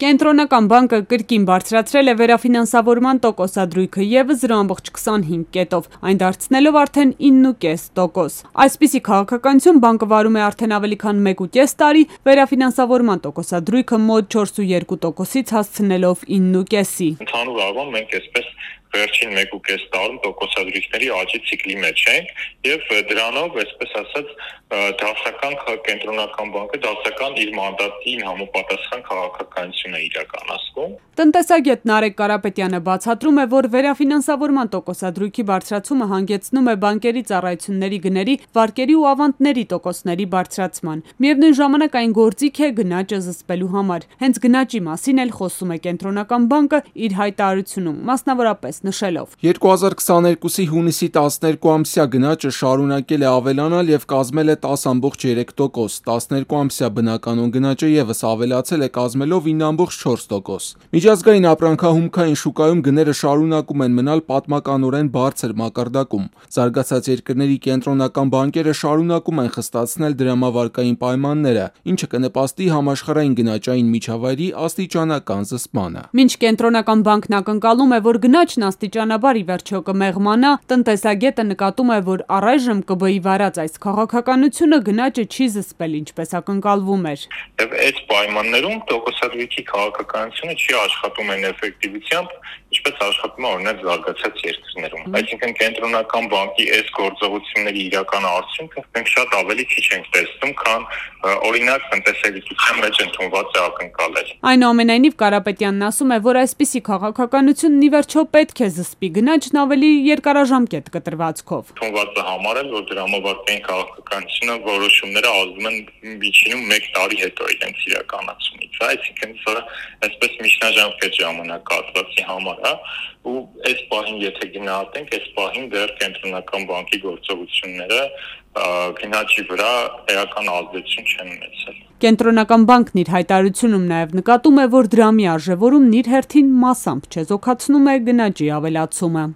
Կենտրոնական բանկը կրկին բարձրացրել է վերաֆինանսավորման տոկոսադրույքը ևս 0.25 կետով, այն դարձնելով արդեն 9,5%։ Այսպիսի քաղաքականություն բանկը վարում է արդեն ավելի քան 1,5 տարի, վերաֆինանսավորման տոկոսադրույքը մոտ 4,2%-ից հասցնելով 9,5-ի։ Ընդհանուր առմամբ մենք այսպես վերջին 1,5 տարում տոկոսադրույքների աճի ցիկլի մեջ ենք եւ դրանով, այսպես ասած, դասական կենտրոնական բանկը դասական իր մանդատին համապատասխան քաղաքականություն է իրականացնում։ Տնտեսագետ Նարեկ Կարապետյանը բացատրում է, որ վերաֆինանսավորման տոկոսադրույքի բարձրացումը հանգեցնում է բանկերի ծառայությունների գների, վարկերի ու ավանդների տոկոսների բարձրացման։ Միևնույն ժամանակ այն գործիք է գնաճը զսպելու համար։ Հենց գնաճի մասին էլ խոսում է Կենտրոնական բանկը իր հայտարարությունում, մասնավորապես նշելով. 2022-ի հունիսի 12-ամսյա գնաճը շարունակել է ավելանալ եւ կազմել է 10,3%, 12-ամսյա բնականոն գնաճը ևս ավելացել է, կազմելով 9,4%։ Միջազգային ապրանքահումքային շուկայում գները շարունակում են մնալ պատմականորեն բարձր մակարդակում։ Զարգացած երկրների կենտրոնական բանկերը շարունակում են խստացնել դրամավարկային պայմանները, ինչը կնպաստի համաշխարհային գնաճային միջավայրի աստիճանական զսպմանը։ Մինչ Կենտրոնական բանկն ակնկալում է, որ գնաճն աստիճանաբար ի վերջո կմեղմանա, տնտեսագետը նկատում է, որ առայժմ ԿԲ-ի վարած այս քաղաքականությունը գնաճը չի զսպել, ինչպես ակնկալվում էր։ Եվ այս պայմաններում տոկոսադրույքի քաղաքականությունը չի աշխատում այն էֆեկտիվությամբ, ինչպես աշխատում է օրինակ զարգացած երկրներում։ Այսինքն Կենտրոնական բանկի այս գործողությունների իրական արդյունքը մենք շատ ավելի քիչ ենք տեսնում, քան օրինակ տնտեսագիտության մեջ ընդունված է ակնկալել։ Այնուամենայնիվ Կարապետյանն ասում է, որ այսպիսի քաղաքականությունն ի վերջո պետք է զսպի գնաճն ավելի երկարաժամկետ կտրվածքով։ Ընդունված է համարել, որ դրամավարկային քաղաքականությունը որոշումները ազդում են միջինում 1 տարի հետո իրենց իրականացումից։ Այսինքն սա այսպես միջնաժամկետ ժամանակահատվածի համար է, ու այս պահին եթե գնահատենք, այս պահին դեռ Կենտրոնական բանկի գործողությունները գնաճի վրա էական ազդեցություն չեն ունեցել։ Կենտրոնական բանկն իր հայտարարությունում նաև նկատում է, որ դրամի արժևորումն իր հերթին մասամբ չեզոքացնում է գնաճի ավելացումը։